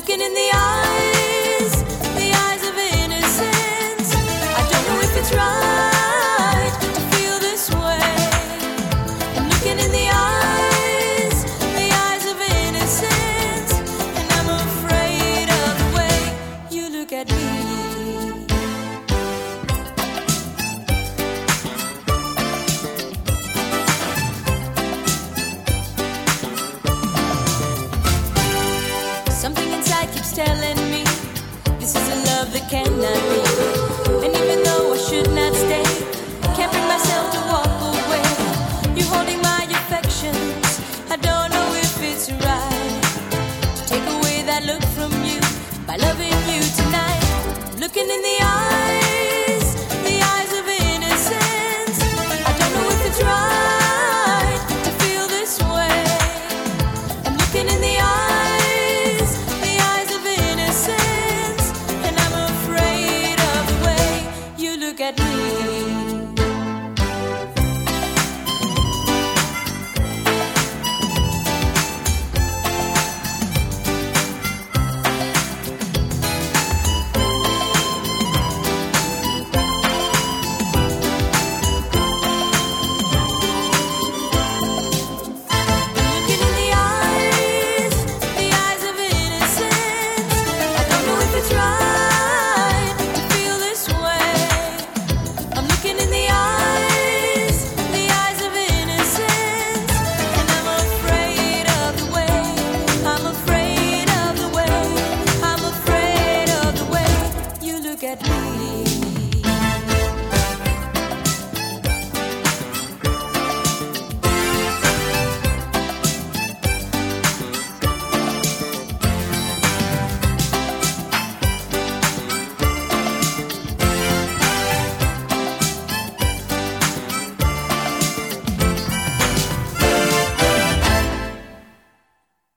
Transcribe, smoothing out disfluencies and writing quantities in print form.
Looking in the eyes of innocence. I don't know if it's right to feel this way. I'm looking in the eyes of innocence, and I'm afraid of the way you look at me. Something inside keeps telling me this is a love that cannot be. And even though I should not stay, can't bring myself to walk away. You're holding my affections. I don't know if it's right to take away that look from you by loving you tonight. Looking in the